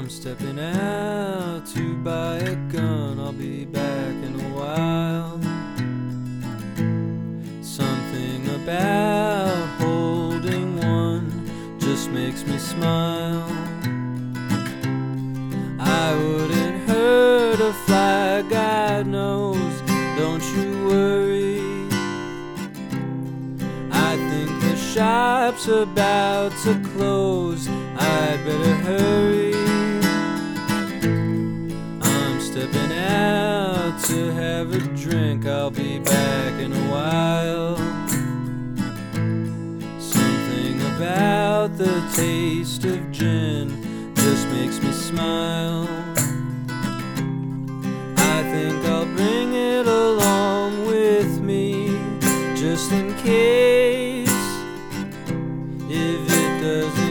I'm stepping out to buy a gun. I'll be back in a while. Something about holding one just makes me smile. I wouldn't hurt a fly, God knows, don't you worry. I think the shop's about to close, I'd better hurry. I'm stepping out to have a drink, I'll be back in a while. Something about the taste of gin just makes me smile. I think I'll bring it along with me, just in case. If it doesn't